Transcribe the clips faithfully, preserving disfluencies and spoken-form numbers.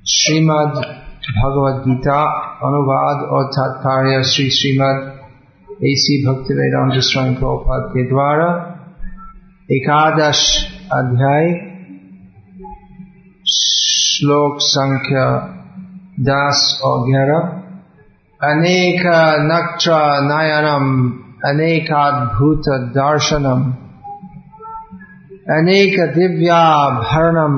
श्रीमद् भगवद गीता अनुवाद और तात्पर्य श्री श्रीमद् एसी भक्तिवेदांत स्वामी प्रभुपाद के द्वारा एकादश अध्याय श्लोक संख्या दस और ग्यारह। अनेक नक्त्र नयनम अनेकाद्भुत दर्शनम अनेक दिव्याभरणम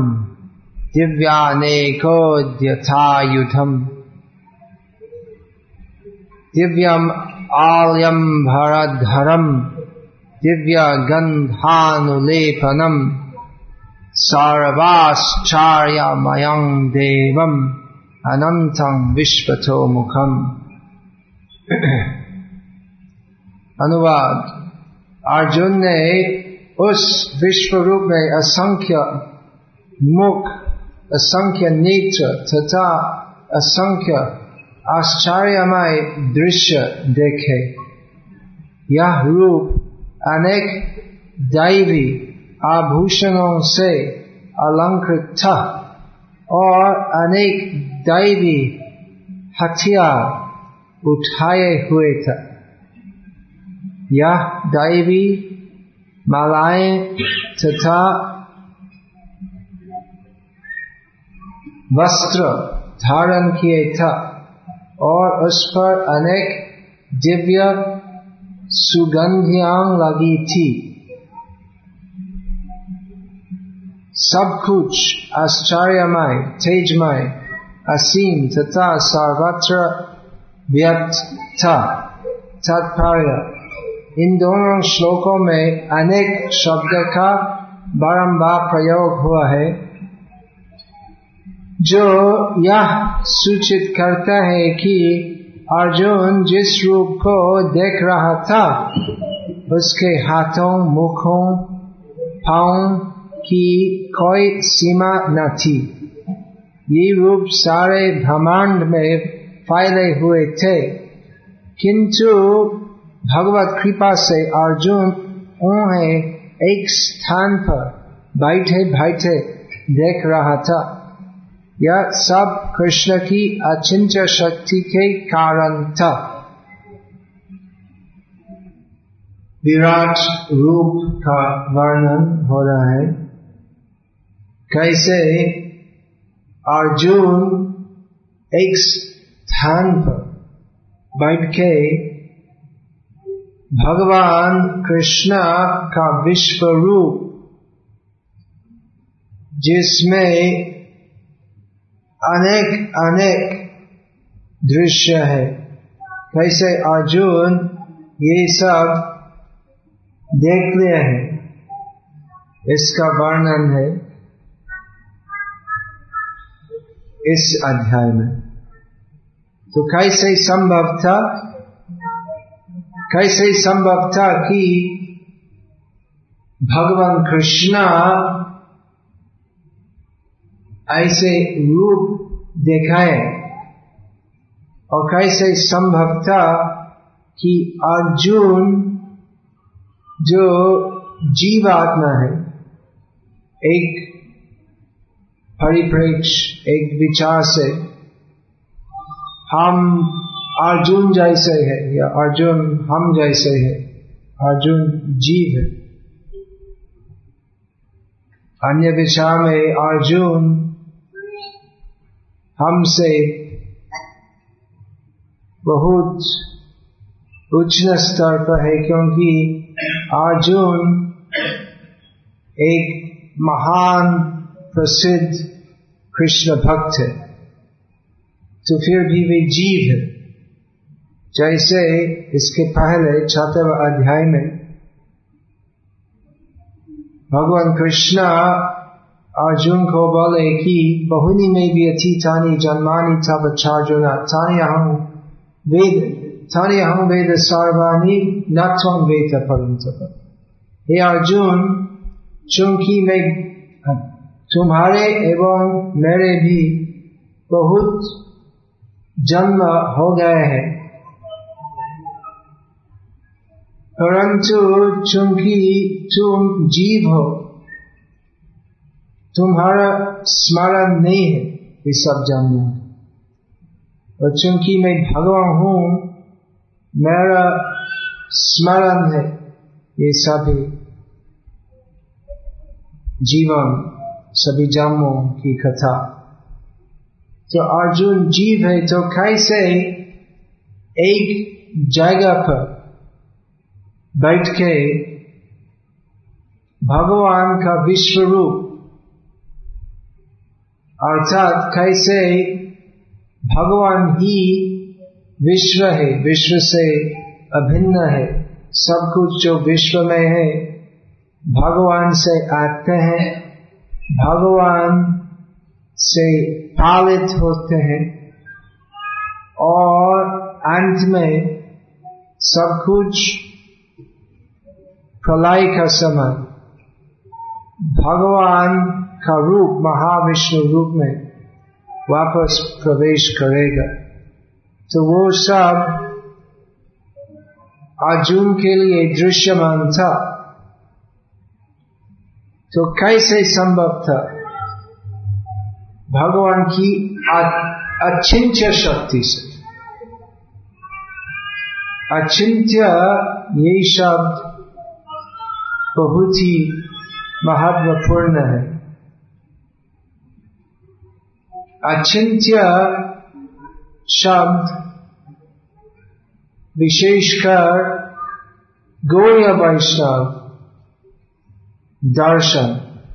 दिव्यानेकोद्यथायुधम दिव्यम आल्यम भरधरम दिव्य गंधानुलेपनम सर्वाश्चर्यमयं देवम अनंतं विश्वतो मुखम। अनुवाद। अर्जुन ने उस विश्व रूप में असंख्य मुख, असंख्य नेत्र तथा असंख्य आश्चर्यमय दृश्य देखे। यह रूप अनेक दैवी आभूषणों से अलंकृत था और अनेक दैवी हथियार उठाए हुए था। यह दैवी मालाएं तथा वस्त्र धारण किए था और उस पर अनेक दिव्य सुगंधियां लगी थी। सब कुछ आश्चर्यमय, तेजमय, असीम तथा सर्वत्र व्याप्त था। तात्पर्य। इन दोनों श्लोकों में अनेक शब्द का बारंबार प्रयोग हुआ है जो यह सूचित करता है कि अर्जुन जिस रूप को देख रहा था उसके हाथों, मुखों, पांवों की कोई सीमा न थी। ये रूप सारे ब्रह्मांड में फैले हुए थे, किंतु भगवत कृपा से अर्जुन उन्हें एक स्थान पर बैठे बैठे देख रहा था। यह सब कृष्ण की अचिंत्य शक्ति के कारण था। विराट रूप का वर्णन हो रहा है, कैसे अर्जुन एक स्थान पर बैठ के भगवान कृष्ण का विश्व रूप जिसमें अनेक अनेक दृश्य है, कैसे अर्जुन ये सब देख लिया है, इसका वर्णन है इस अध्याय में। तो कैसे संभव था कैसे संभव था कि भगवान कृष्ण ऐसे रूप दिखाए, और कैसे संभव था कि अर्जुन जो जीवात्मा है, एक परिप्रेक्ष्य, एक विचार से हम अर्जुन जैसे है या अर्जुन हम जैसे है, अर्जुन जीव है। अन्य विचार में अर्जुन हमसे बहुत उच्च स्तर पर है, क्योंकि अर्जुन एक महान प्रसिद्ध कृष्ण भक्त है, तो फिर भी वे जीव है। जैसे इसके पहले छठवें अध्याय में भगवान कृष्ण अर्जुन को बोले कि बहुनी में भी अतीतानि जन्मानि तव चार्जुन तानि अहं वेद तानि अहं वेद सर्वाणि न त्वं वेद परन्तप। हे अर्जुन, चूंकि मैं तुम्हारे एवं मेरे भी बहुत जन्म हो गए हैं, परंतु चूंकि तुम जीव हो, तुम्हारा स्मरण नहीं है, ये सब जानना है। और चूंकि मैं भगवान हूं, मेरा स्मरण है ये सभी जीवन, सभी जन्मों की कथा। तो अर्जुन जीव है, तो कैसे एक जगह पर बैठ के भगवान का विश्व रूप, अर्थात कैसे भगवान ही विश्व है, विश्व से अभिन्न है, सब कुछ जो विश्व में है भगवान से आते हैं, भगवान से पालित होते हैं, और अंत में सब कुछ प्रलय का समय भगवान का रूप, महाविष्णु रूप में वापस प्रवेश करेगा। तो वो सब अर्जुन के लिए दृश्यमान था। तो कैसे संभव था? भगवान की अचिंत्य शक्ति से। अचिंत्य ये शब्द बहुत ही महत्वपूर्ण है। अचिंत्य शब्द विशेषकर गौड़ीय वैष्णव दर्शन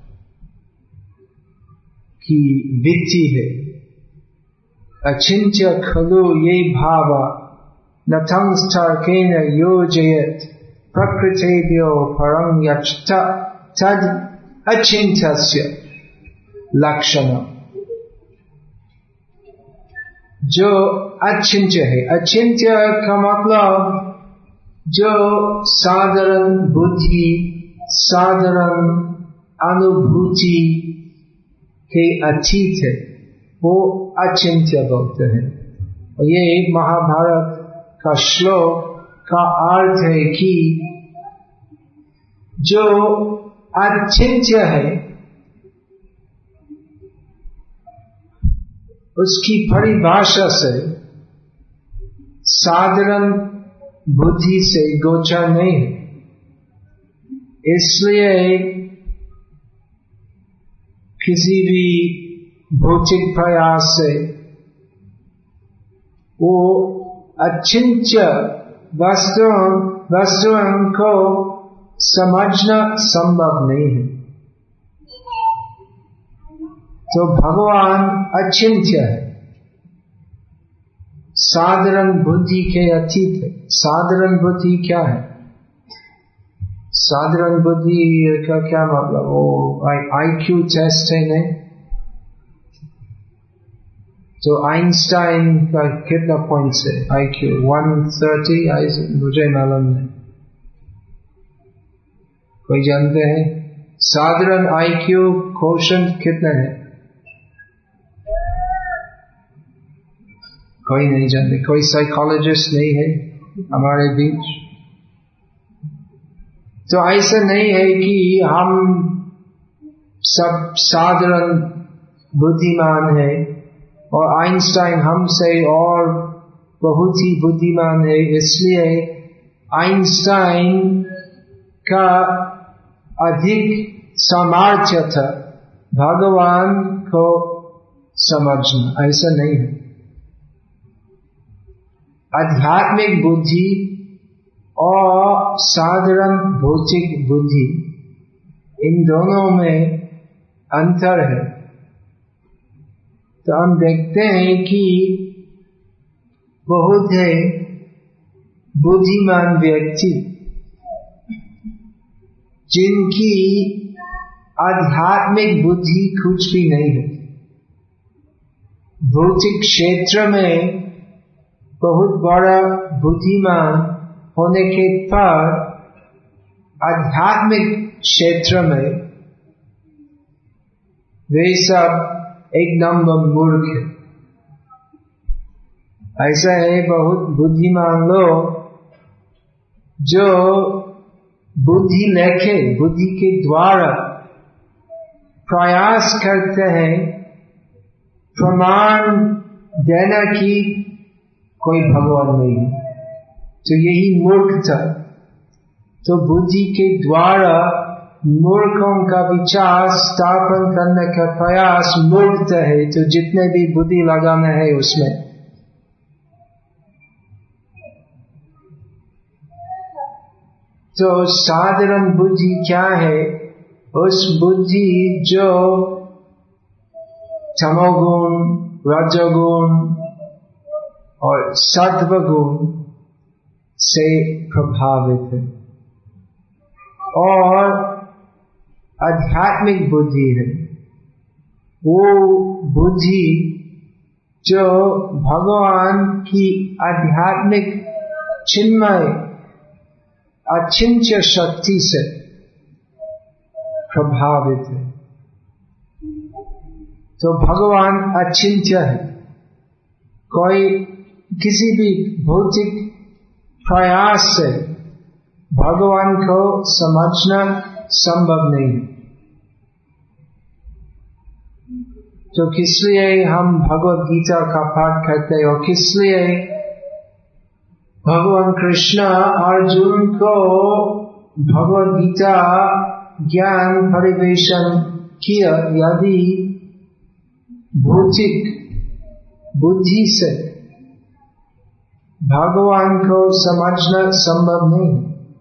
की वित्ती है। अचिंत्य खलु ये भाव न तंस्तर्केन योजयेत् प्रकृतेभ्यो परं यच्च तद अचिंत्यस्य लक्षणम्। जो अचिंत्य है, अचिंत्य का मतलब जो साधारण बुद्धि, साधारण अनुभूति के अतीत है, वो अचिंत्य बोलते हैं। ये महाभारत का श्लोक का अर्थ है कि जो अचिंत्य है उसकी परिभाषा से साधारण बुद्धि से गोचर नहीं है। इसलिए किसी भी भौतिक प्रयास से वो अचिंत्य वस्तुओं वस्तुओं को समझना संभव नहीं है। तो भगवान अचिंत्य है, साधारण बुद्धि के अतीत है। साधारण बुद्धि क्या है? साधारण बुद्धि का क्या मतलब? वो आईक्यू टेस्ट है नहीं? तो आइंस्टाइन का कितना पॉइंट्स है आईक्यू? One thirty? मुझे मालूम नहीं, कोई जानते हैं? साधारण आईक्यू क्वोशंट कितना है? कोई नहीं जानते। कोई साइकोलॉजिस्ट नहीं है हमारे बीच? तो ऐसा नहीं है कि हम सब साधारण बुद्धिमान है और आइंस्टाइन हमसे और बहुत ही बुद्धिमान है, इसलिए आइंस्टाइन का अधिक सामर्थ्य था भगवान को समझना। ऐसा नहीं है। आध्यात्मिक बुद्धि और साधारण भौतिक बुद्धि, इन दोनों में अंतर है। तो हम देखते हैं कि बहुत है बुद्धिमान व्यक्ति जिनकी आध्यात्मिक बुद्धि कुछ भी नहीं है, भौतिक क्षेत्र में बहुत बड़ा बुद्धिमान होने के पर आध्यात्मिक क्षेत्र में वे सब एक नंबर मूर्ख है। ऐसा है बहुत बुद्धिमान लोग जो बुद्धि लेके, बुद्धि के द्वारा प्रयास करते हैं प्रमाण देना कि कोई भगवान नहीं है, तो यही मूर्खता। तो बुद्धि के द्वारा मूर्खों का विचार स्थापन करने का प्रयास मूर्खता है। तो जितने भी बुद्धि लगाना है उसमें, तो साधारण बुद्धि क्या है? उस बुद्धि जो तमोगुण, रजोगुण और सत्वगुण से प्रभावित है, और आध्यात्मिक बुद्धि है वो बुद्धि जो भगवान की आध्यात्मिक चिन्मय अचिंत्य शक्ति से प्रभावित है। तो भगवान अचिंत्य है, कोई किसी भी भौतिक प्रयास से भगवान को समझना संभव नहीं है। तो किस लिए हम भगवद गीता का पाठ करते हैं, और किस लिए भगवान कृष्ण अर्जुन को भगवद गीता ज्ञान परिवेशन किया? यदि भौतिक बुद्धि से भगवान को समझना संभव नहीं,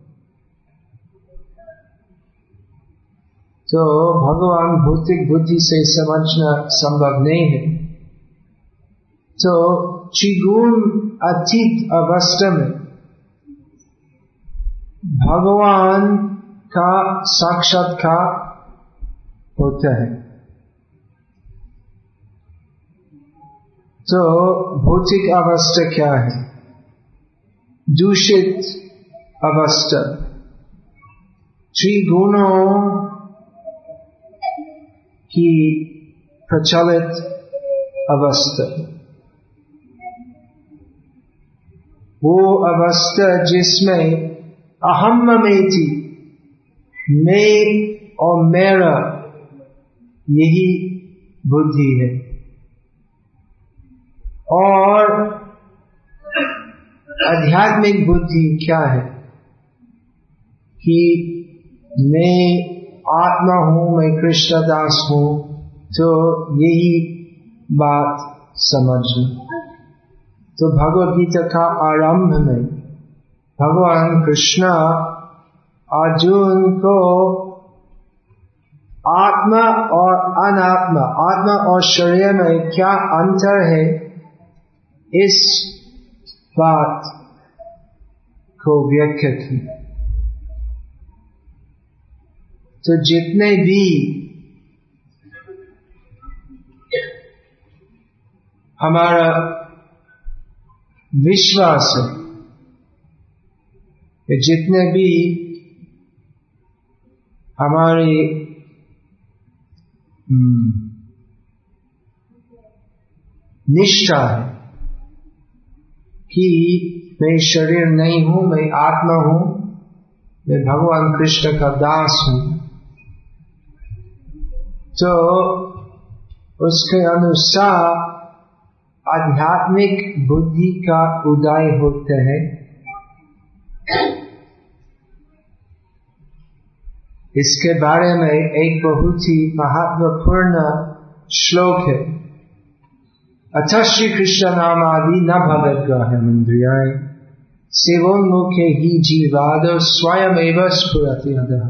तो भगवान भौतिक बुद्धि से समझना संभव नहीं है। तो त्रिगुण अतीत अवस्था में भगवान का साक्षात्कार होता है। तो भौतिक अवस्था क्या है? दूषित अवस्था, त्रिगुणों की प्रचलित अवस्था, वो अवस्था जिसमें अहम ममेति, मैं और मेरा, यही बुद्धि है। और आध्यात्मिक बुद्धि क्या है? कि मैं आत्मा हूं, मैं कृष्ण दास हूं। तो यही बात समझना। तो भगवद गीता का आरंभ में भगवान कृष्ण अर्जुन को आत्मा और अनात्मा, आत्मा और शरीर में क्या अंतर है, इस बात को व्याख्या की। तो जितने भी हमारा विश्वास है, जितने भी हमारी निष्ठा है कि मैं शरीर नहीं हूं, मैं आत्मा हूं, मैं भगवान कृष्ण का दास हूं, तो उसके अनुसार आध्यात्मिक बुद्धि का उदय होता है। इसके बारे में एक बहुत ही महत्वपूर्ण श्लोक है। अतः श्री कृष्ण नाम आदि न भवेद्ग्राह्यम् इंद्रियाणि सेवोन्मुखे ही जीवादो स्वयं एव स्फुरति अधः।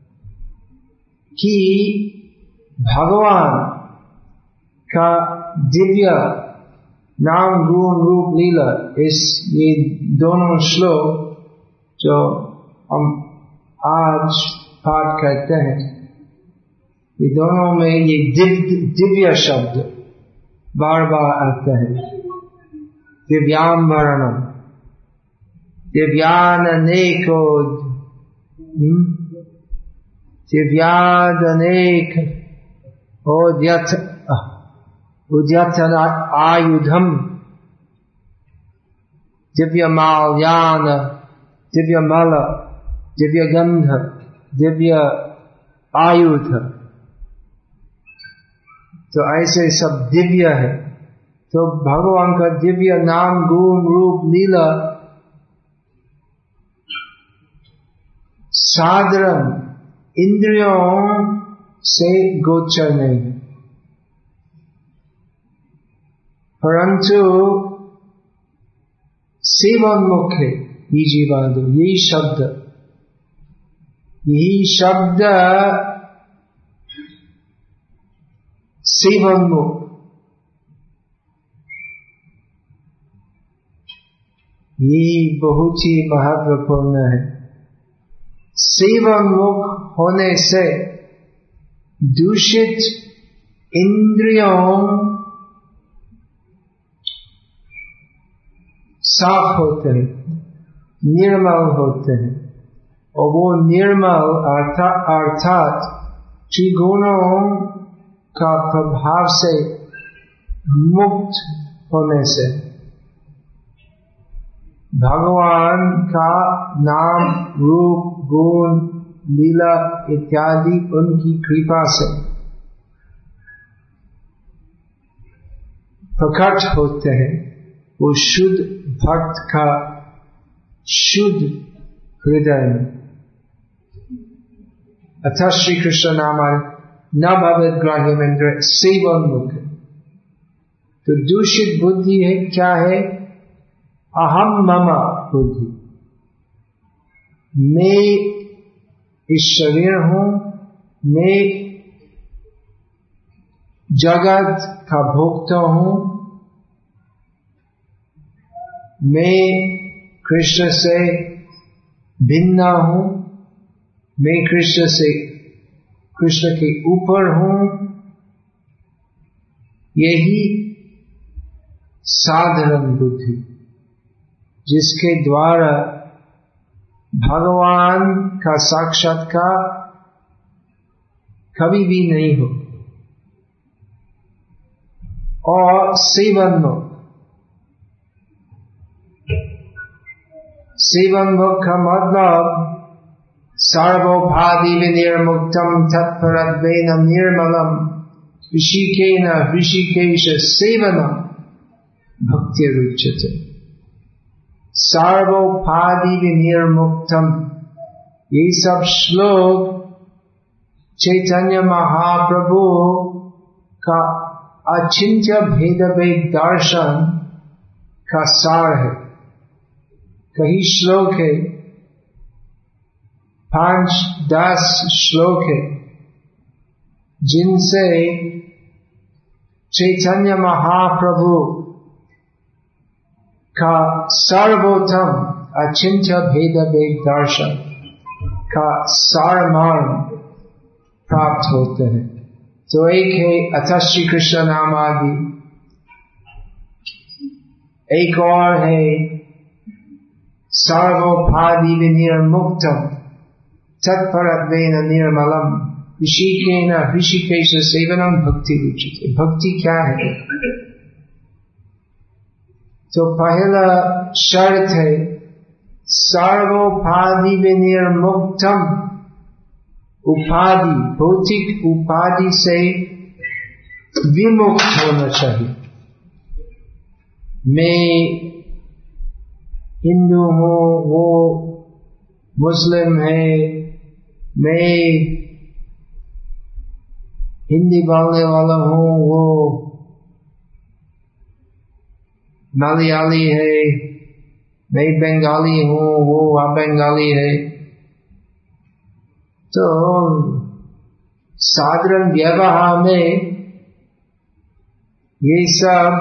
कि भगवान का दिव्य नाम गुण रूप लीला, इस ये दोनों श्लोक जो हम आज पाठ करते हैं, ये दोनों में ये दिव्य दिव्य शब्द बार बार आता है। दिव्याम्बरणम, दिव्यानेको, दिव्यादनेक उद्यत उद्यतन आयुधम, दिव्यमाल्यान, दिव्यमल, दिव्यगंध, दिव्य आयुध। तो ऐसे सब दिव्य है। तो भगवान का दिव्य नाम, गुण, रूप, लीला साधारण इंद्रियों से गोचर नहीं, परंतु सेवोन्मुख है ये जीवादु। यही शब्द यही शब्द सेवोन्मुख, ये बहुत ही महत्वपूर्ण है। सेवोन्मुख होने से दूषित इंद्रियों साफ होते हैं, निर्मल होते हैं, और वो निर्मल अर्थात अर्थात त्रिगुणों का प्रभाव से मुक्त होने से भगवान का नाम, रूप, गुण, लीला इत्यादि उनकी कृपा से प्रकट होते हैं। वो शुद्ध भक्त का शुद्ध हृदय में। अतः श्री कृष्ण नाम न भवेत् ग्राह्यमेन्द्रिय सेवोन्मुख। तो दूषित बुद्धि है, क्या है? अहम मम बुद्धि। मैं इस शरीर हूं, मैं जगत का भोक्ता हूं, मैं कृष्ण से भिन्न हूं, मैं कृष्ण से कृष्ण के ऊपर हूं। यही साधारण बुद्धि जिसके द्वारा भगवान का साक्षात्कार कभी भी नहीं हो। और सेवोन्मुख, सेवोन्मुख का मतलब सर्वोपाधि विनिर्मुक्तम तत्परत्वेन निर्मलम ऋषिकेन ऋषिकेश सेवनम भक्तिरुच्यते। सर्वोपाधि विनिर्मुक्तम, ये सब श्लोक चैतन्य महाप्रभु का अचिंत्य भेद भेद दर्शन का सार है। कई श्लोक है, पांच दस श्लोक है, जिनसे चैतन्य महाप्रभु का सर्वोत्तम अचिंत्य भेद भेद दर्शन का सारमर्म प्राप्त होते हैं। तो एक है अतः श्री कृष्ण नाम आदि, एक और है सर्वोपाधि विनिर्मुक्तम तत्परत्वेन निर्मलम ऋषिकेन ऋषिकेश सेवनम भक्तिरुच्यते। भक्ति क्या है? तो पहला शर्त है सर्वोपाधि विनिर्मुक्तम, उपाधि भौतिक उपाधि से विमुक्त होना चाहिए। मैं हिंदू हूँ, वो मुस्लिम है, मैं हिंदी बोलने वाला हूँ, वो मलयाली है, मैं बंगाली हूँ, वो बंगाली है। तो साधारण व्यवहार में ये सब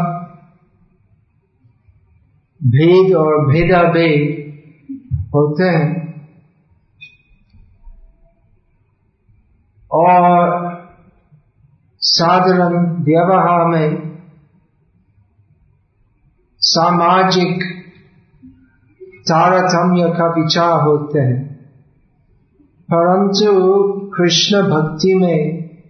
भेद और भेदाभेद होते हैं, और साधारण व्यवहार में सामाजिक तारतम्य का विचार होते हैं। परंतु कृष्ण भक्ति में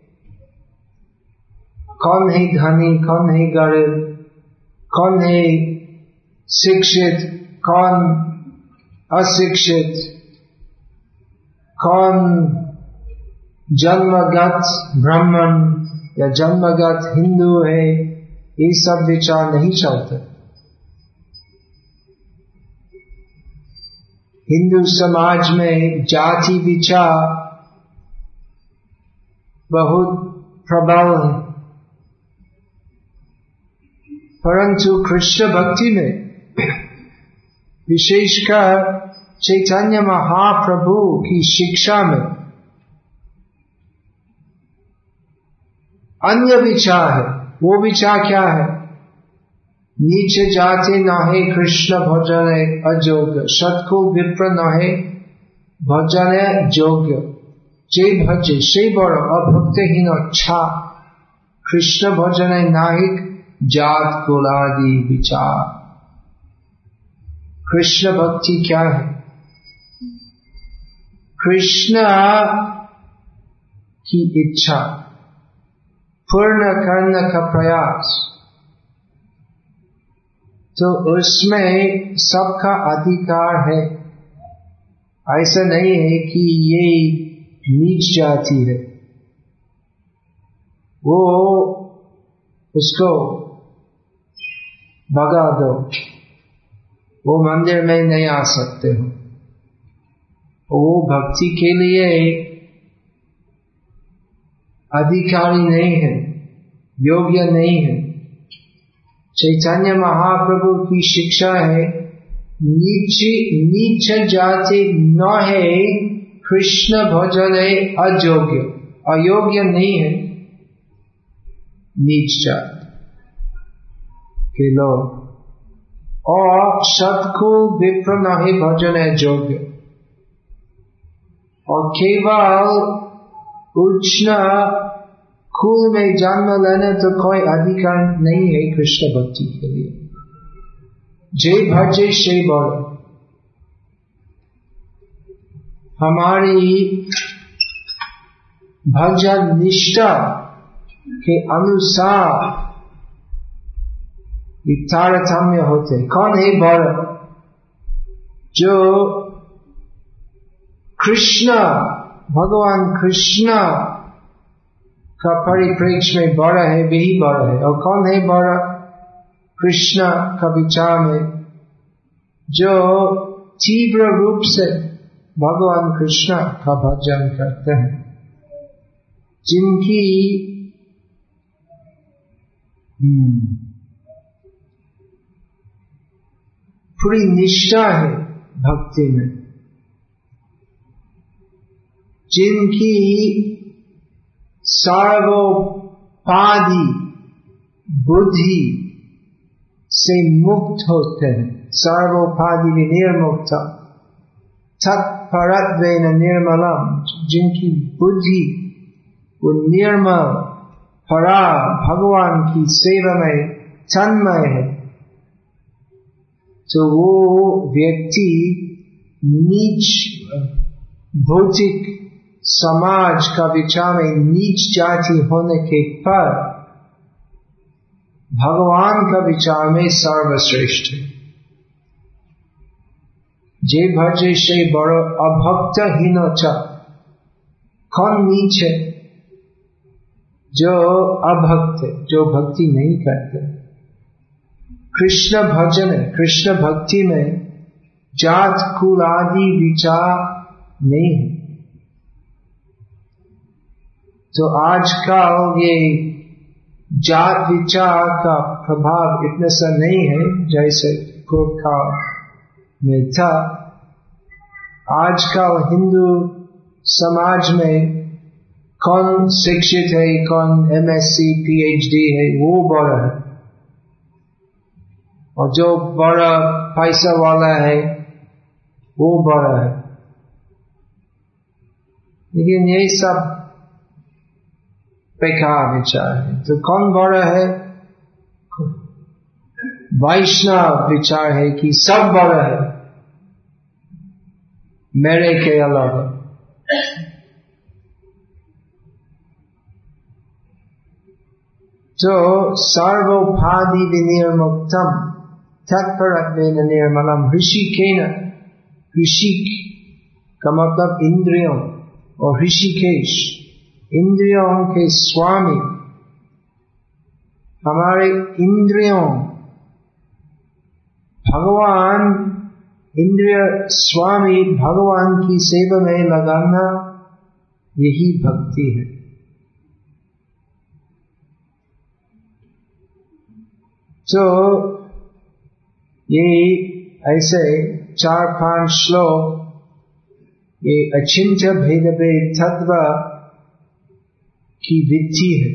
कौन है धनी, कौन है गरीब, कौन है शिक्षित, कौन अशिक्षित, कौन जन्मगत ब्राह्मण या जन्मगत हिंदू है, ये सब विचार नहीं चलते। हिंदू समाज में जाति विचार बहुत प्रबल है, परंतु कृष्ण भक्ति में विशेषकर चैतन्य महाप्रभु की शिक्षा में अन्य विचार है। वो विचार क्या है? नीचे जाते नहे कृष्ण भजन अयोग्य, सत्कुल विप्र नहे भजन योग्य, जे भजे से बड़ अभक्तहीन छा, कृष्ण भजन नाहिक जात कुलादि विचार। कृष्ण भक्ति क्या है? कृष्ण की इच्छा पूर्ण करने का प्रयास, तो उसमें सबका अधिकार है। ऐसा नहीं है कि ये नीच जाती है, वो उसको भगा दो, वो मंदिर में नहीं आ सकते हो, वो भक्ति के लिए अधिकारी नहीं है, योग्य नहीं है। चैतन्य महाप्रभु की शिक्षा है नीचे नीच जाति न है कृष्ण भजन अयोग्य, अयोग्य नहीं है नीच जाति के लोग, और सत्कुल विप्र न है भजन योग्य, और केवल उच्च कुल में जन्म लेने तो कोई अधिकार नहीं है कृष्ण भक्ति के लिए। जे भजे से बड़, हमारी भजन निष्ठा के अनुसार तारतम्य होते। कौन है बड़? जो कृष्ण भगवान कृष्ण का परिप्रेक्ष्य में बड़ा है, वही बड़ा है। और कौन है बड़ा? कृष्ण का विचार में जो तीव्र रूप से भगवान कृष्ण का भजन करते हैं, जिनकी पूरी निष्ठा है भक्ति में, जिनकी सर्वोपाधि बुद्धि से मुक्त होते हैं, सर्वोपाधि निर्मुक्त, तत्परत्वेन निर्मलम, जिनकी बुद्धि वो निर्मल परा भगवान की सेवा में तन्मय है, तो वो व्यक्ति नीच भौतिक समाज का विचार में नीच जाति होने के पर भगवान का विचार में सर्वश्रेष्ठ है। जे भजे से बड़ो अभक्त हीन च, कौन नीच है? जो अभक्त है, जो भक्ति नहीं करते। कृष्ण भजन है, कृष्ण भक्ति में जात कुल आदि विचार नहीं है। तो आजकल ये जात विचार का प्रभाव इतना सा नहीं है जैसे पूर्व काल में था। आजकल हिंदू समाज में कौन शिक्षित है, कौन एमएससी पीएचडी है, वो बड़ा है, और जो बड़ा पैसा वाला है वो बड़ा है। लेकिन ये सब बेकार विचार है। तो कौन बड़ा है? वैष्णव विचार है कि सब बड़ा है मेरे के अलावा। तो सर्वोपाधि विनिर्मुक्तम तत्परत्वेन निर्मलम ऋषिकेन, ऋषि का मतलब इंद्रियों, और ऋषिकेश इंद्रियों के स्वामी हमारे इंद्रियों, भगवान इंद्रिय स्वामी भगवान की सेवा में लगाना, यही भक्ति है। तो ये ऐसे चार पांच श्लोक ये अचिंत्य भेद भेद तत्व की विधि है।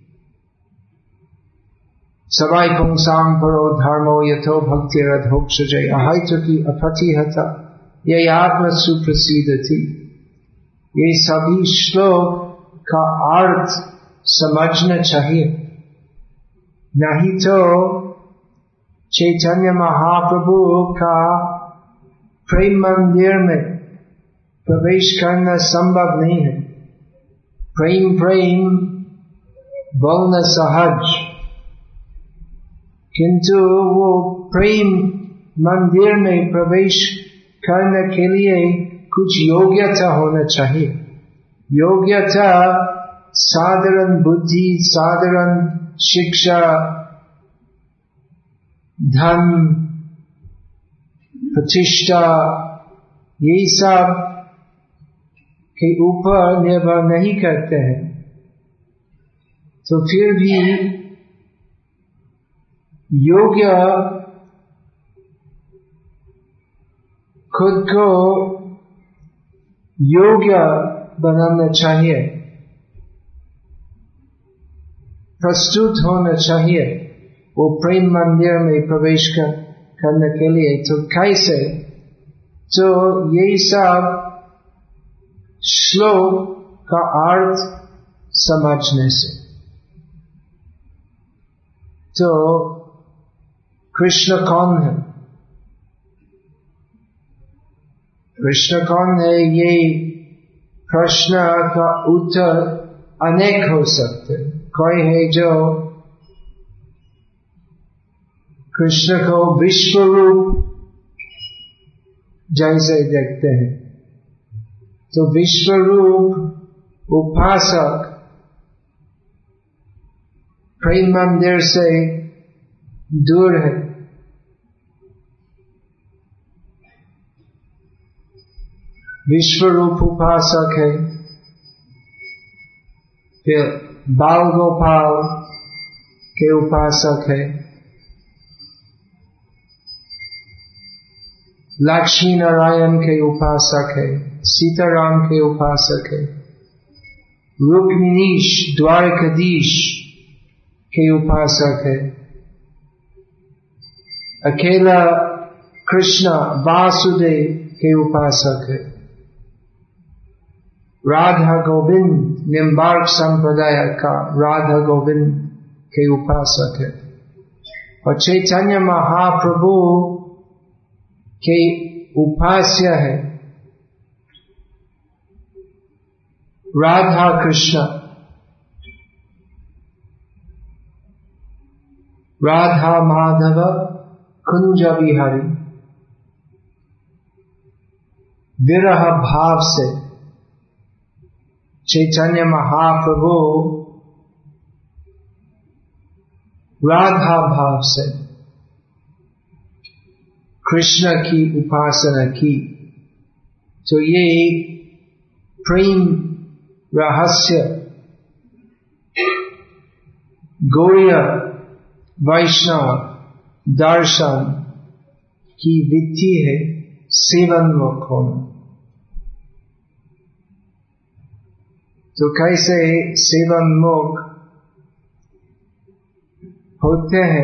सवाई पुंसाम परो धर्मो यथो भक्ति रथोक्षजय अहित की अप्रतिहता ये आत्म सुप्रसिद्ध थी। ये सभी श्लोक का अर्थ समझना चाहिए, नहीं तो चैतन्य महाप्रभु का प्रेम मंदिर में प्रवेश करना संभव नहीं है। प्रेम प्रेम बोलना सहज, किंतु वो प्रेम मंदिर में प्रवेश करने के लिए कुछ योग्यता होना चाहिए। योग्यता साधारण बुद्धि, साधारण शिक्षा, धन, प्रतिष्ठा, ये सब के ऊपर निर्भर नहीं करते हैं। तो फिर भी योग्य खुद को योग्य बनाना चाहिए, प्रस्तुत होना चाहिए वो प्रेम मंदिर में प्रवेश कर, करने के लिए। तो कैसे? तो ये सब श्लोक का अर्थ समझने से। तो कृष्ण कौन है? कृष्ण कौन है, ये प्रश्न का उत्तर अनेक हो सकते। कोई है जो कृष्ण को विश्व रूप जैसे देखते हैं, तो विश्व रूप उपासक प्रेम मंदिर से दूर है। विश्व रूप उपासक है, फिर बाल गोपाल के उपासक है, लक्ष्मी नारायण के उपासक है, सीताराम के उपासक है, रुक्मिणीश द्वारकाधीश के उपासक है, अकेला कृष्ण वासुदेव के उपासक है, राधा गोविंद निम्बार्क संप्रदाय का राधा गोविंद के उपासक है, और चैतन्य महाप्रभु के उपास्य है राधा कृष्ण, राधा माधव कुंज विहारी। विरह भाव से चैतन्य महाप्रभु राधा भाव से कृष्ण की उपासना की। तो ये प्रेम रहस्य गौड़ीय वैष्णव दर्शन की विधि है सेवन्मुख होना। तो कैसे सेवन्मुख होते हैं?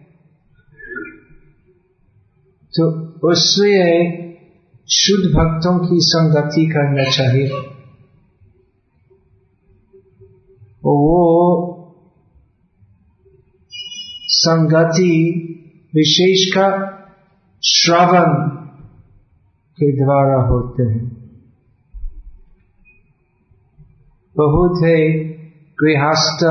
तो उसलिए शुद्ध भक्तों की संगति करना चाहिए। वो संगति विशेषकर श्रवण के द्वारा होते हैं। बहुत है गृहस्थ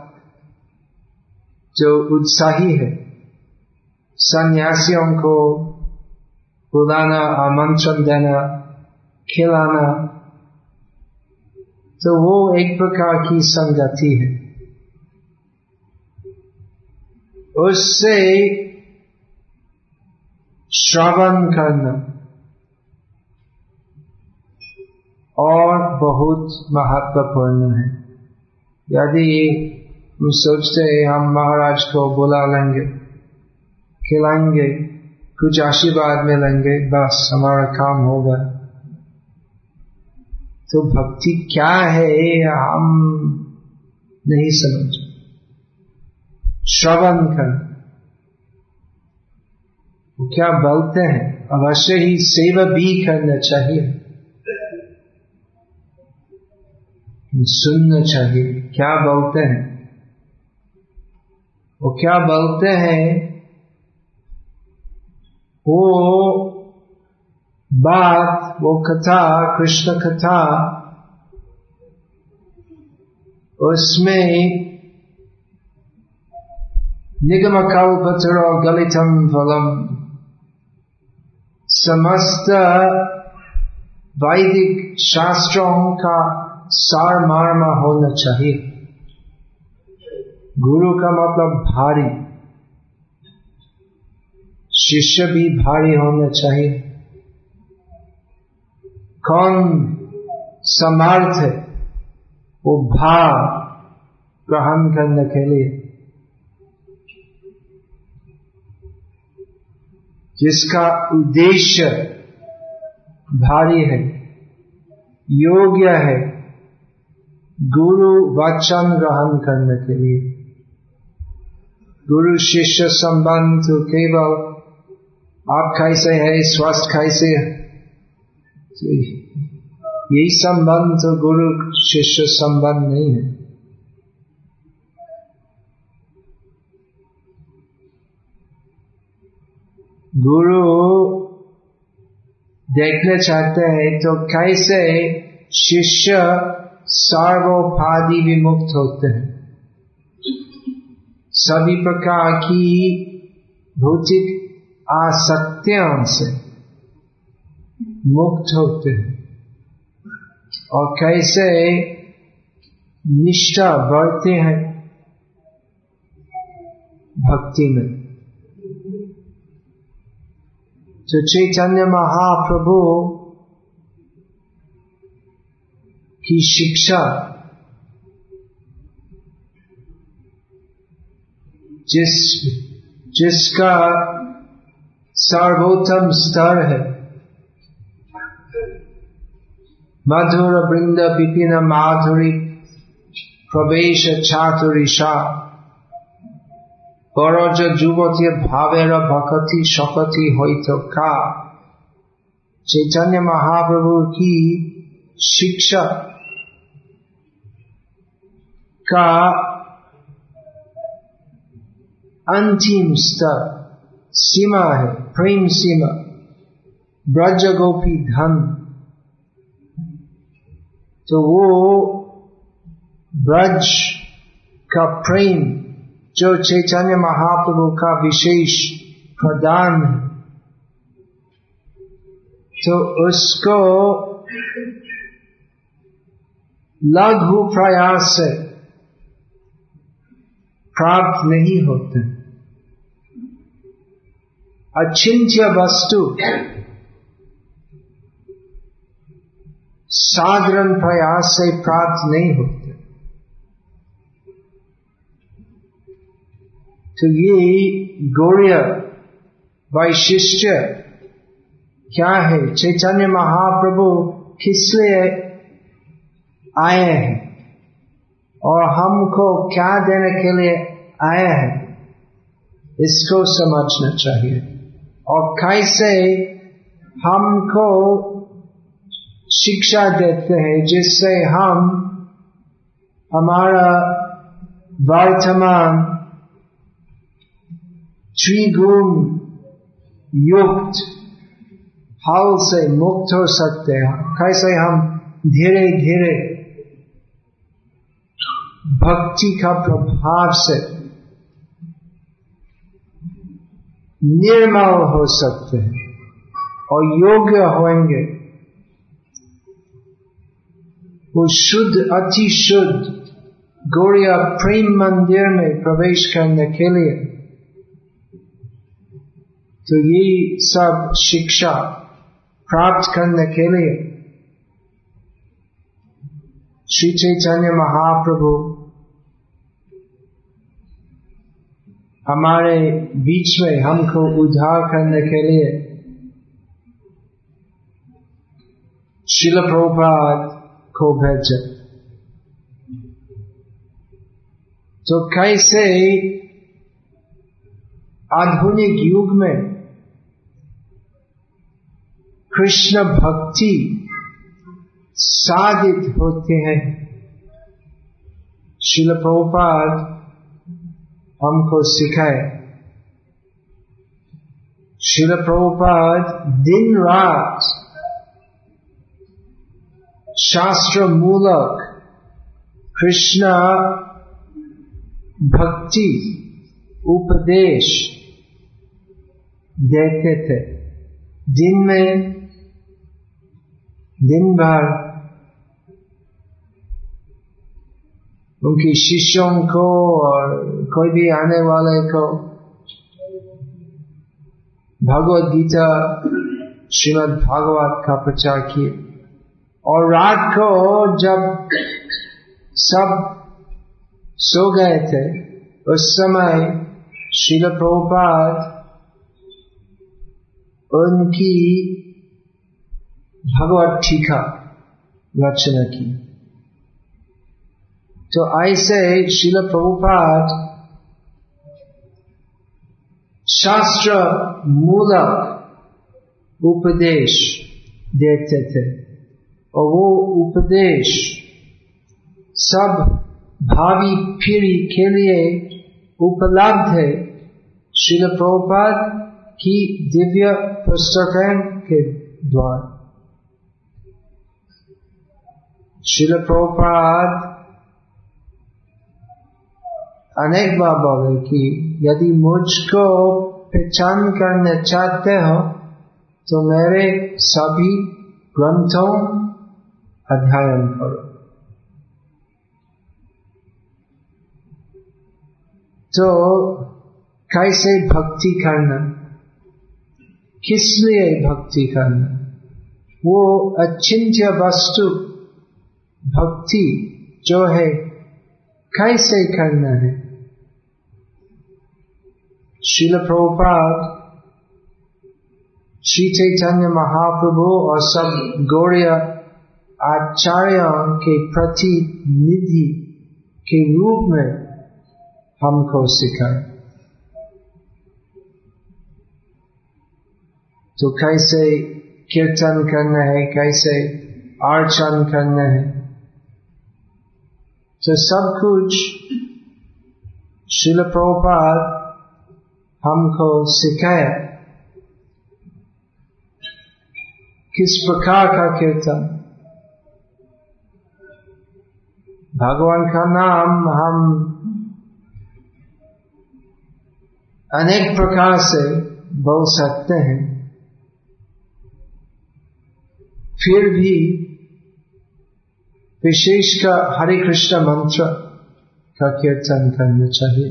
जो उत्साही है, सन्यासियों को बुलाना, आमंत्रण देना, खिलाना, तो वो एक प्रकार की संगति है। उससे श्रवण करना और बहुत महत्वपूर्ण है। यदि हम सोचते हम महाराज को बुला लेंगे, खिलाएंगे, कुछ आशीर्वाद मिलेंगे, बस हमारा काम होगा, तो भक्ति क्या है हम नहीं समझ। श्रवण कर वो क्या बोलते हैं, अवश्य ही सेवा भी करना चाहिए, सुनना चाहिए क्या बोलते हैं। वो क्या बोलते हैं वो बात, वो कथा, कृष्ण कथा, उसमें निगमकल्पतरो गलितं फलम, समस्त वैदिक शास्त्रों का सार मर्म होना चाहिए। गुरु का मतलब भारी, शिष्य भी भारी होना चाहिए। कौन समर्थ है वो भार ग्रहण करने के लिए, जिसका उद्देश्य भारी है, योग्य है गुरु वचन ग्रहण करने के लिए। गुरु शिष्य संबंध तो केवल आप कैसे है, स्वस्थ कैसे है, तो यही संबंध तो गुरु शिष्य संबंध नहीं है। गुरु देखना चाहते हैं तो कैसे शिष्य सर्वोपाधि विमुक्त होते हैं, सभी प्रकार की भौतिक आसक्तियों से मुक्त होते हैं, और कैसे निष्ठा बढ़ते हैं भक्ति में। तो चैतन्य महाप्रभु की शिक्षा जिस जिसका सर्वोत्तम स्तर है, मधुर वृंद विपिन माधुरी प्रवेश चातुरीशा, बरज जुवती भावेर भक्ति शपथि होइत का। चैतन्य महाप्रभु की शिक्षा का अंतिम स्तर सीमा है, प्रेम सीमा, ब्रज गोपी धन। तो वो ब्रज का प्रेम जो चैतन्य महाप्रभु का विशेष प्रदान है, तो उसको लघु प्रयास से प्राप्त नहीं होते। अचिंत्य वस्तु साधारण प्रयास से प्राप्त नहीं होते। तो ये गौड़ीय वैशिष्ट्य क्या है, चैतन्य महाप्रभु किस लिए आए हैं और हमको क्या देने के लिए आए हैं, इसको समझना चाहिए। और कैसे हमको शिक्षा देते हैं जिससे हम हमारा वर्तमान त्रिगुण युक्त हाल से मुक्त हो सकते हैं, कैसे हम धीरे धीरे भक्ति का प्रभाव से निर्मल हो सकते हैं और योग्य होंगे वो शुद्ध अति शुद्ध गौड़ीय प्रेम मंदिर में प्रवेश करने के लिए। तो ये सब शिक्षा प्राप्त करने के लिए श्री चैतन्य महाप्रभु हमारे बीच में हमको उद्धार करने के लिए श्रील प्रभुपाद को भेजा। तो कैसे आधुनिक युग में कृष्ण भक्ति साधित होते हैं, श्रील प्रभुपाद हमको सिखाए। श्रील प्रभुपाद दिन रात शास्त्र मूलक कृष्ण भक्ति उपदेश देते थे। दिन में दिन भर उनके शिष्यों को और कोई भी आने वाले को भगवद गीता श्रीमद् भागवत का प्रचार किए। और रात को जब सब सो गए थे उस समय श्रील प्रभुपाद उनकी भगवत टीका रचना की। तो ऐसे श्रील प्रभुपाद शास्त्र मूलक उपदेश देते थे और वो उपदेश सब भावी पीढ़ी के लिए उपलब्ध है श्रील प्रभुपाद की दिव्य पुस्तकों के द्वारा। श्रील प्रभुपाद अनेक बार बोले कि यदि मुझको पहचान करना चाहते हो तो मेरे सभी ग्रंथों अध्ययन करो। तो कैसे भक्ति करना, किस लिए भक्ति करना, वो अचिंत्य वस्तु भक्ति जो है कैसे करना है। श्रील प्रभुपाद श्री चैतन्य महाप्रभु और सब गौड़ीय आचार्यों के प्रतिनिधि के रूप में हमको सिखाए। तो कैसे कीर्तन करना है, कैसे अर्चन करना है, तो सब कुछ श्रील प्रभुपाद हमको सिखाया। किस प्रकार का कीर्तन, भगवान का नाम हम अनेक प्रकार से बोल सकते हैं, फिर भी विशेषकर हरे कृष्ण मंत्र का कीर्तन करना चाहिए।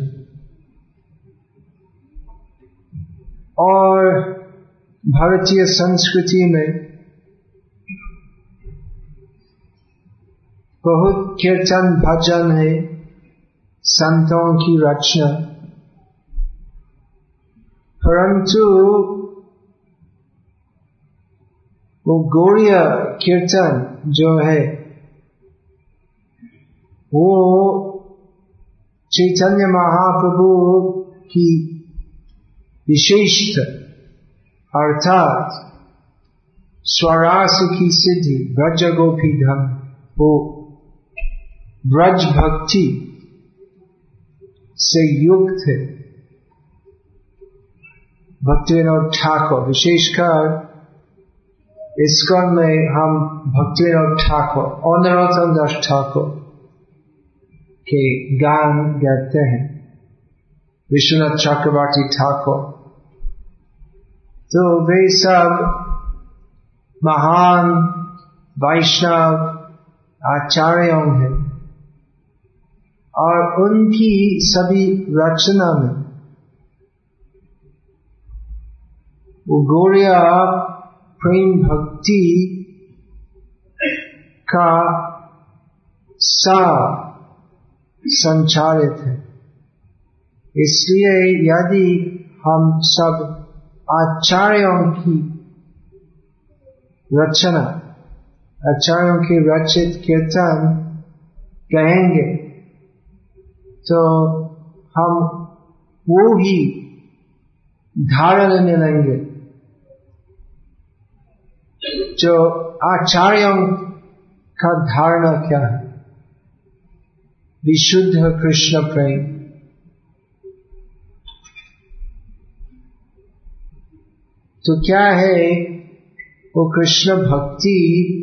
और भारतीय संस्कृति में बहुत कीर्तन भजन है, संतों की रचना, परंतु वो गौड़ीय कीर्तन जो है वो चैतन्य महाप्रभु की विशेषता अर्थात स्वरास की सिद्धि, ब्रज गोपी धम, वो ब्रज भक्ति से युक्त है। भक्तिविनोद ठाकुर, विशेषकर इस्कॉन में हम भक्तिविनोद ठाकुर और नरोत्तम दास ठाकुर के गान गाते हैं, विश्वनाथ चक्रवर्ती ठाकुर। तो वे सब महान वैष्णव आचार्यों हैं और उनकी सभी रचना में वो गौड़ीय प्रेम भक्ति का सार संचारित है। इसलिए यदि हम सब आचार्यों की रचना, आचार्यों की रचित कीर्तन कहेंगे तो हम वो ही धारण मिलेंगे जो आचार्यों का धारणा क्या है, विशुद्ध कृष्ण प्रेम। तो क्या है वो कृष्ण भक्ति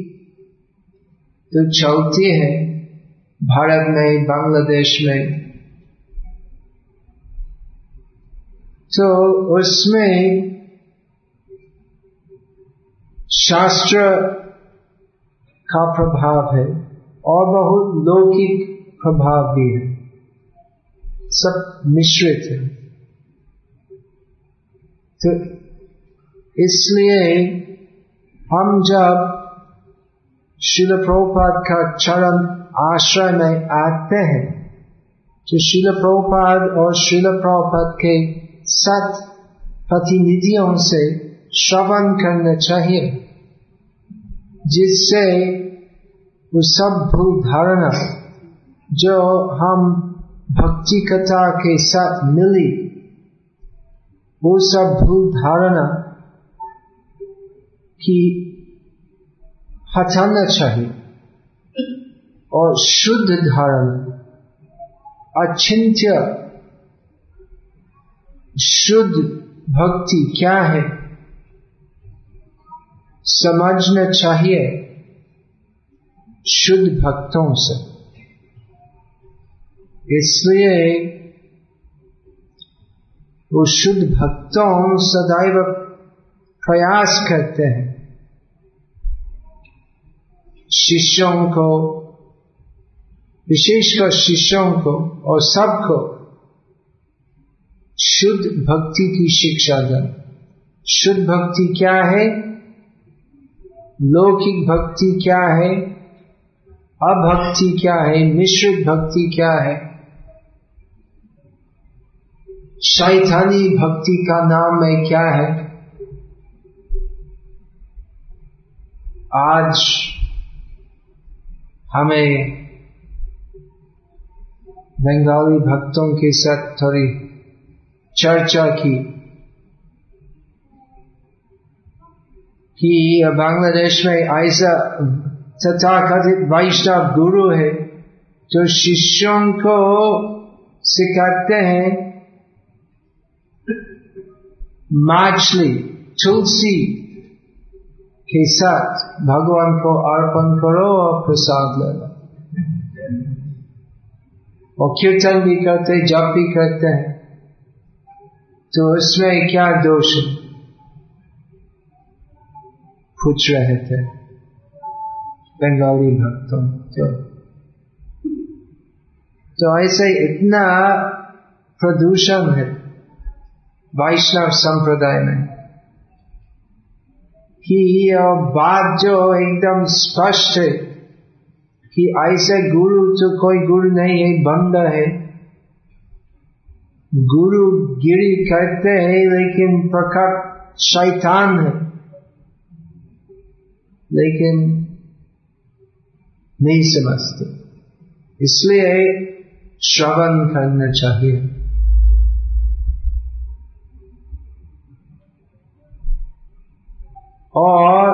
तो चलती है भारत में, बांग्लादेश में, तो उसमें शास्त्र का प्रभाव है और बहुत लौकिक प्रभाव भी है, सब मिश्रित है। तो इसलिए हम जब श्रील प्रभुपाद का चरण आश्रय में आते हैं तो श्रील प्रभुपाद और श्रील प्रभुपाद के साथ प्रतिनिधियों से श्रवण करना चाहिए, जिससे वो सब भूल धारणा जो हम भक्ति कथा के साथ मिली, वो सब भूल धारणा की हटाना चाहिए और शुद्ध धारणा, अचिंत्य शुद्ध भक्ति क्या है समझना चाहिए शुद्ध भक्तों से। इसलिए वो शुद्ध भक्तों सदैव प्रयास करते हैं शिष्यों को, विशेषकर शिष्यों को और सबको शुद्ध भक्ति की शिक्षा दें। शुद्ध भक्ति क्या है, लौकिक भक्ति क्या है, अभक्ति क्या है, मिश्रित भक्ति क्या है, शैतानी भक्ति का नाम है क्या है। आज हमें बंगाली भक्तों के साथ थोड़ी चर्चा की कि बांग्लादेश में ऐसा तथाकथित वैष्णव गुरु है जो शिष्यों को सिखाते हैं मछली तुलसी के साथ भगवान को अर्पण करो और प्रसाद ले लो, और कीर्तन भी करते, जप भी करते हैं। तो इसमें क्या दोष है, पूछ रहे थे बंगाली भक्तों। तो, तो ऐसे इतना प्रदूषण है वैष्णव संप्रदाय में कि बात जो एकदम स्पष्ट है कि ऐसे गुरु तो कोई गुरु नहीं है, बंद है। गुरु गिरी कहते हैं लेकिन प्रकट शैतान है, लेकिन नहीं समझते। इसलिए श्रवण करना चाहिए और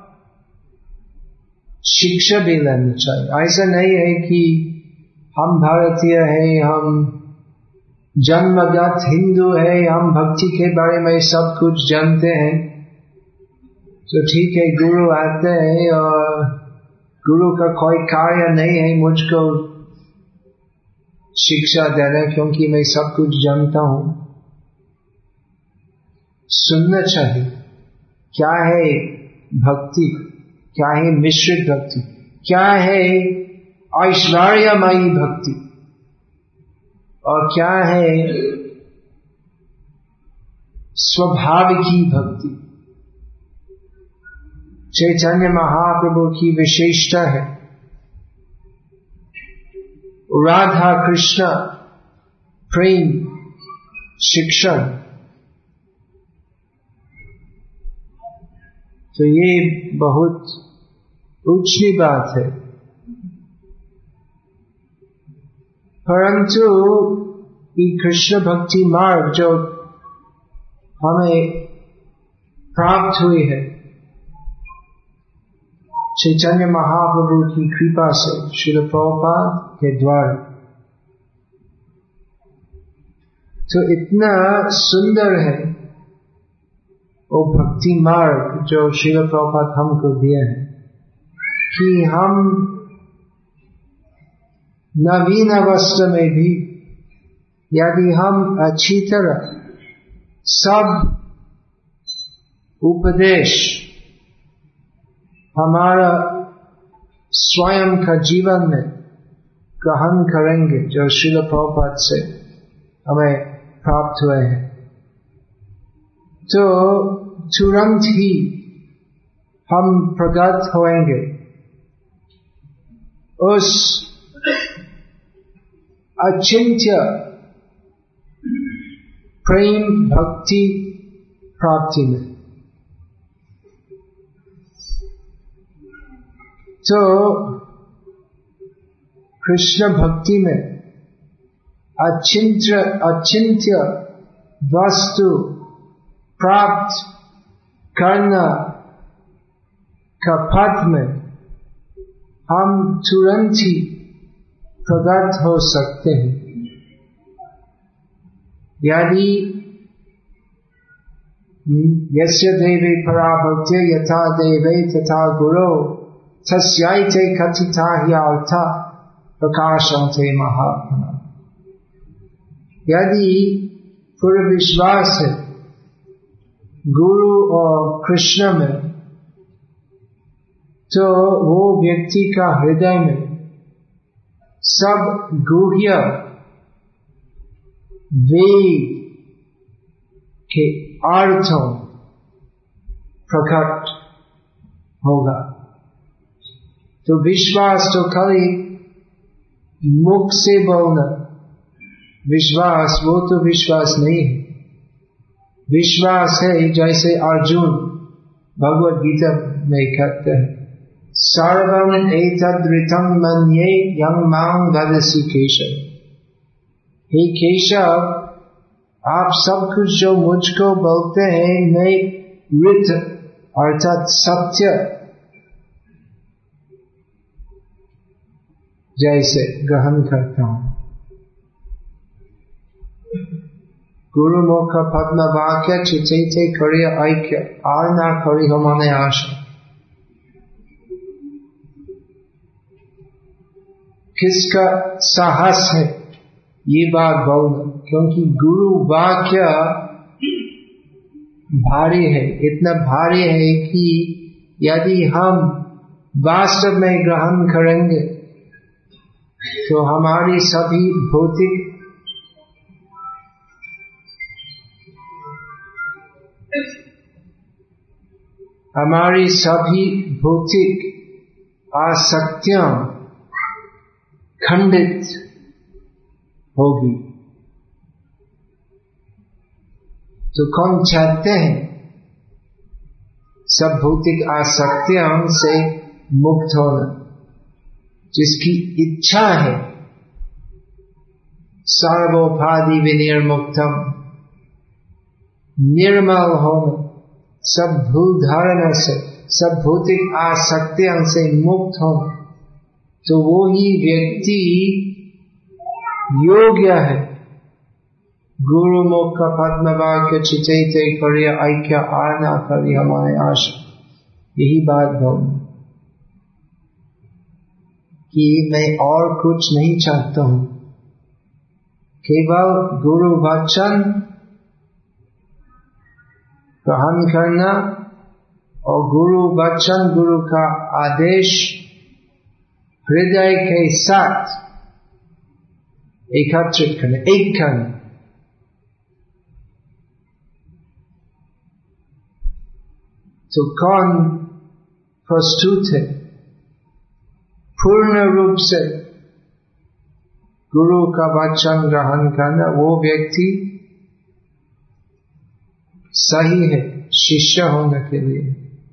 शिक्षा भी लेनी चाहिए। ऐसा नहीं है कि हम भारतीय हैं, हम जन्मगत हिंदू है, हम भक्ति के बारे में सब कुछ जानते हैं, तो ठीक है गुरु आते हैं और गुरु का कोई कार्य नहीं है मुझको शिक्षा देना, क्योंकि मैं सब कुछ जानता हूं। सुनना चाहिए क्या है भक्ति, क्या है मिश्रित भक्ति, क्या है ऐश्वर्यमयी भक्ति, और क्या है स्वाभाविकी भक्ति चैतन्य महाप्रभु की विशेषता है। राधा कृष्ण प्रेम शिक्षण, तो ये बहुत ऊंची बात है। परंतु ये कृष्ण भक्ति मार्ग जो हमें प्राप्त हुई है चैतन्य महाप्रभु की कृपा से, श्रील प्रभुपाद के द्वारा, तो इतना सुंदर है वो भक्ति मार्ग जो श्रील प्रभुपाद हमको दिया है कि हम नवीन अवस्था में भी यदि हम अच्छी तरह सब उपदेश हमारा स्वयं का जीवन में ग्रहण करेंगे जो श्रील प्रभुपाद से हमें प्राप्त हुए हैं, तो तुरंत ही हम प्रगट होंगे उस अचिंत्य प्रेम भक्ति प्राप्ति में। तो कृष्ण भक्ति में अचिंत्य अचिंत्य वस्तु प्राप्त करना का पथ में हम तुरंत ही प्रगट हो सकते हैं। यदि यस्य देवे परा भक्ति यथा देवे तथा गुरो तस्याइते कथिता ह्यार्था प्रकाशन्ते महात्मना। यदि पूर्ण विश्वास है गुरु और कृष्ण में, तो वो व्यक्ति का हृदय में सब गुह्य वेद के अर्थों प्रकट होगा। तो विश्वास तो खाली मुख से बोलना विश्वास, वो तो विश्वास नहीं है। विश्वास है जैसे अर्जुन भगवद गीता में कहते हैं, सर्वं एतद् मन्ये यं मां वदसि केशव। हे केशव, आप सब कुछ जो मुझको बोलते हैं मैं ऋत अर्थात सत्य जैसे ग्रहण करता हूं। गुरु मुख पद्म वाक्य चिते करिय ऐक्य आर ना करी हो मने आशा। किसका साहस है ये बात बोलना, क्योंकि गुरु वाक्य भारी है, इतना भारी है कि यदि हम वास्तव में ग्रहण करेंगे तो हमारी सभी भौतिक हमारी सभी भौतिक आसक्तियां खंडित होगी। तो कौन चाहते हैं सब भौतिक आसक्तियों से मुक्त होना? जिसकी इच्छा है सर्वोपाधि विनिर्मुक्तम, निर्मल होना, सब भूल धारणा से, सब भौतिक आसक्तियों से मुक्त होना, तो वो ही व्यक्ति योग्य है गुरु मुख पद्म वाक्य चिते करिय ऐक्य आना करी हमारे आशा। यही बात बोलूं कि मैं और कुछ नहीं चाहता हूं, केवल गुरु वचन ग्रहण करना और गुरु वचन गुरु का आदेश हृदय के साथ एकत्रित करना, एक करना। तो कौन प्रस्तुत है पूर्ण रूप से गुरु का वचन ग्रहण करना? वो व्यक्ति सही है शिष्य होने के लिए।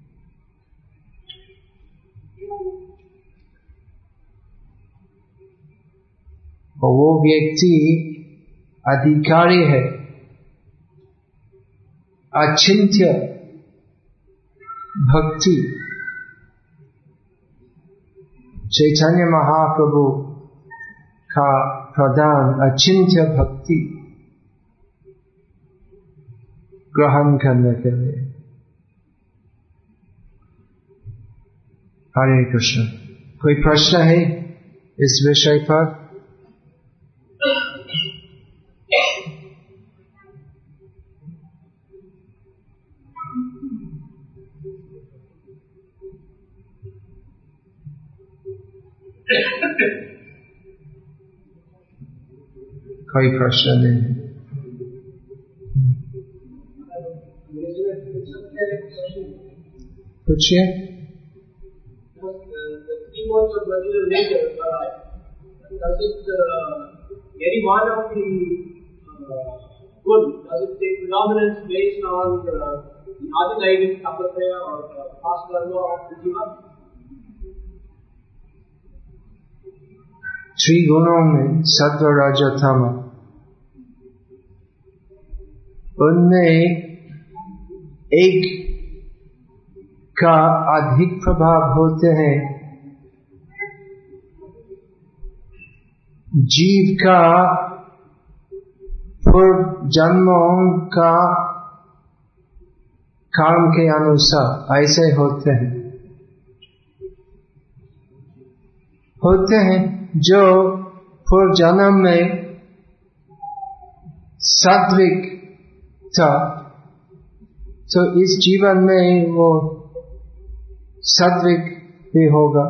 और वो व्यक्ति अधिकारी है अचिंत्य भक्ति। चैतन्य महाप्रभु का प्रदान अचिंत्य भक्ति ग्रहण करने के लिए। हरे कृष्ण। कोई प्रश्न है इस विषय पर? कोई प्रश्न नहीं। पूछिए। त्रिगुणों में सत्व रज तम, उनमें एक का अधिक प्रभाव होते हैं जीव का पूर्व जन्मों का काम के अनुसार ऐसे होते हैं होते हैं जो पूर्व जन्म में सात्विक था, तो इस जीवन में वो सात्विक भी होगा।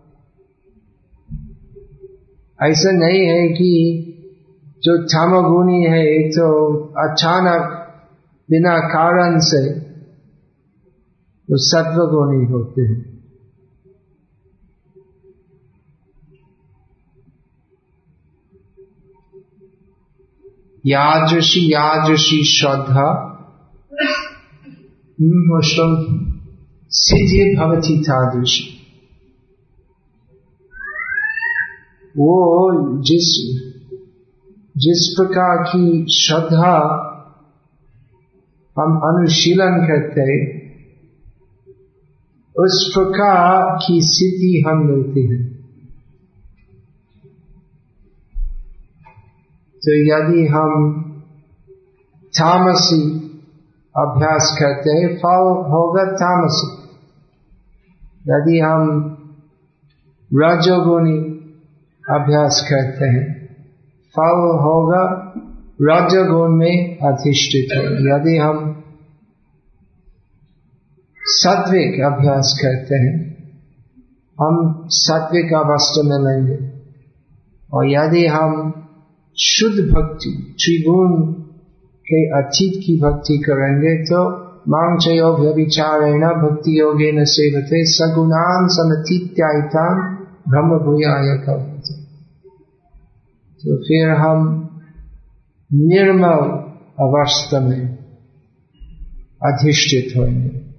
ऐसा नहीं है कि जो तमोगुणी है तो अचानक बिना कारण से वो सत्वगुणी होते हैं। यादृशी यादृशी श्रद्धा सिद्धि भवति तादृशी। वो जिस जिस प्रकार की श्रद्धा हम अनुशीलन करते उस प्रकार की सिद्धि हम मिलती है। तो यदि हम तामसी अभ्यास करते हैं फल होगा तामसी। यदि हम रजोगुणी अभ्यास करते हैं फल होगा रजोगुण में अधिष्ठित है। यदि हम सात्विक अभ्यास करते हैं हम सात्विक अवस्था में लेंगे। और यदि हम शुद्ध भक्ति त्रिगुण के अतीत की भक्ति करेंगे तो मांगचयो व्यभिचारेण भक्ति योगेन सेवते सगुणान समतीत्यायतान ब्रह्म भूयाय कल्पते। तो फिर हम निर्मल अवस्था में अधिष्ठित होंगे।